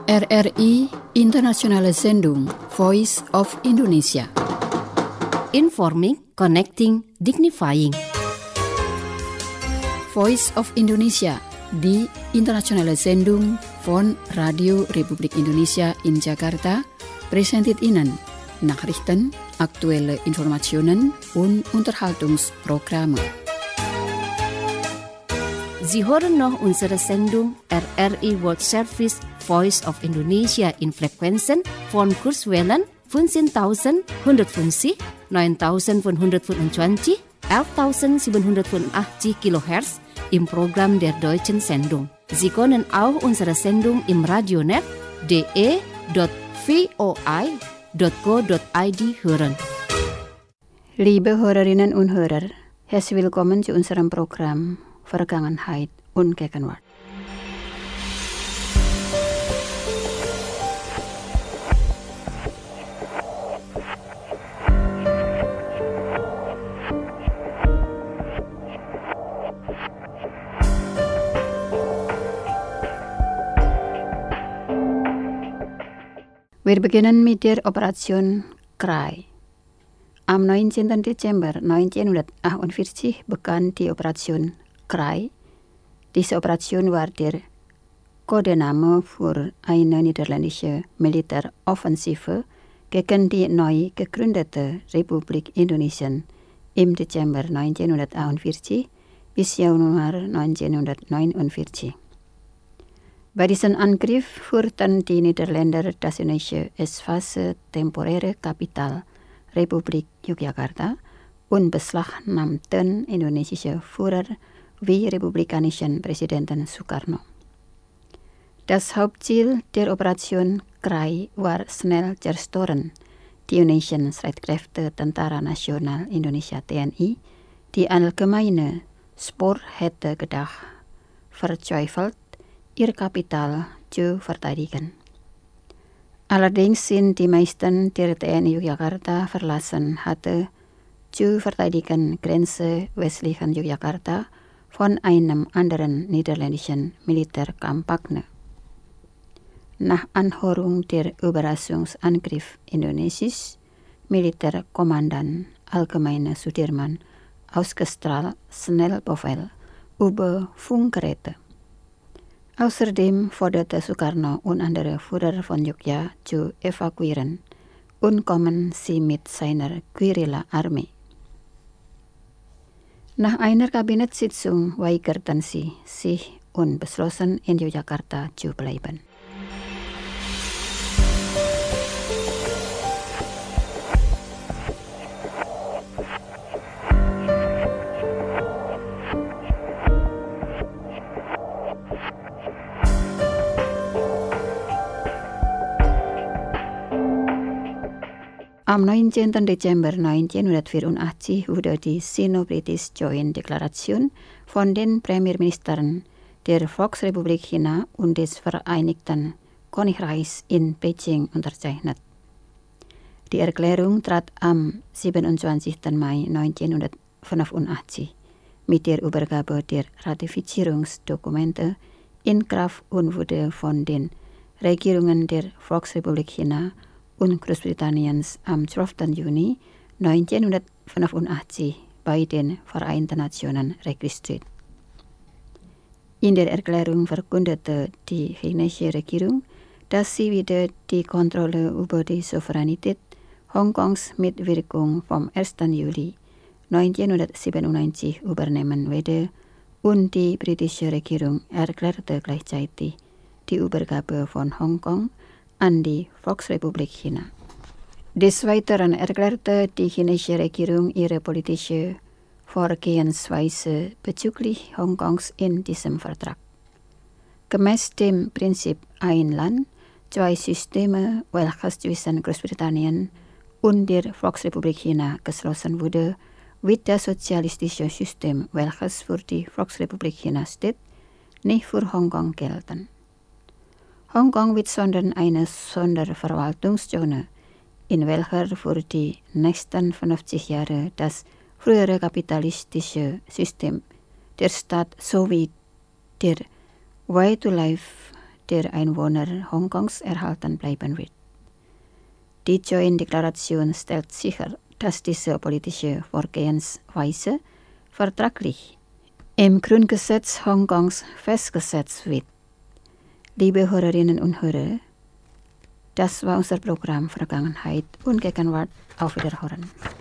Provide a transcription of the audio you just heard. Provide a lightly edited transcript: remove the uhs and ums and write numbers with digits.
RRI Internationale Sendung Voice of Indonesia. Informing, connecting, dignifying. Voice of Indonesia di Internationale Sendung von Radio Republik Indonesia in Jakarta presented Ihnen Nachrichten, aktuelle Informationen und Unterhaltungsprogramme. Sie hören noch unsere Sendung RRI World Service Voice of Indonesia in Frequenzen von Kurzwellen 15.150, 9.525, 11.785 kHz im Programm der Deutschen Sendung. Sie können auch unsere Sendung im Radionet de.voi.co.id hören. Liebe Hörerinnen und Hörer, herzlich willkommen zu unserem Programm Vergangenheit und Gegenwart. Wir beginnen mit der Operation Krai. Am 19. Dezember 1948 begann die Operation Krai. Diese Operation war der Codename für eine niederländische Militäroffensive gegen die neu gegründete Republik Indonesien im Dezember 1948 bis Januar 1949. Bei diesem Angriff führten die Niederländer das indonesische Fase temporäre Kapital Republik Yogyakarta und beschlagnahmten indonesische Führer wie republikanischen Präsidenten Sukarno. Das Hauptziel der Operation Krai war schnell zerstören. Die indonesischen Streitkräfte Tentara Nasional Indonesia TNI, die allgemeine Spoor hätte gedacht, verzweifelt, ihr Kapital zu verteidigen. Allerdings sind die meisten der TNI Yogyakarta verlassen hatte, zu verteidigen Grenze westlichen Yogyakarta von einem anderen niederländischen Militärkampagne. Nach Anhörung der Überraschungsangriff Indonesisch, Militärkommandant Allgemeine Sudirman ausgestrahlt Schnellbefehl über Funkgeräte. Außerdem forderte Sukarno und andere Führer von Jogja zu evakuieren und kommen sie mit seiner Guerilla-Armee. Nach einer Kabinettssitzung weigerten sie sich und beschlossen, in Yogyakarta zu bleiben. Am 19. Dezember 1984 wurde die Sino-British Joint Deklaration von den Premierministern der Volksrepublik China und des Vereinigten Königreichs in Peking unterzeichnet. Die Erklärung trat am 27. Mai 1985 mit der Übergabe der Ratifizierungsdokumente in Kraft und wurde von den Regierungen der Volksrepublik China und Großbritanniens am 12. Juni 1985 bei den Vereinten Nationen registriert. In der Erklärung verkündete die chinesische Regierung, dass sie wieder die Kontrolle über die Souveränität Hongkongs mit Wirkung vom 1. Juli 1997 übernehmen werde und die britische Regierung erklärte gleichzeitig die Übergabe von Hongkong an die Volksrepublik China. Des Weiteren erklärte die chinesische Regierung ihre politische Vorgehensweise bezüglich Hongkongs in diesem Vertrag. Gemäß dem Prinzip ein Land, zwei Systeme, welches zwischen Großbritannien und der Volksrepublik China geschlossen wurde, wird das sozialistische System, welches für die Volksrepublik China steht, nicht für Hongkong gelten. Hongkong wird sondern eine Sonderverwaltungszone, in welcher für die nächsten 50 Jahre das frühere kapitalistische System der Staat sowie der Way to Life der Einwohner Hongkongs erhalten bleiben wird. Die Joint-Deklaration stellt sicher, dass diese politische Vorgehensweise vertraglich im Grundgesetz Hongkongs festgesetzt wird. Liebe Hörerinnen und Hörer, das war unser Programm Vergangenheit und Gegenwart. Auf Wiederhören.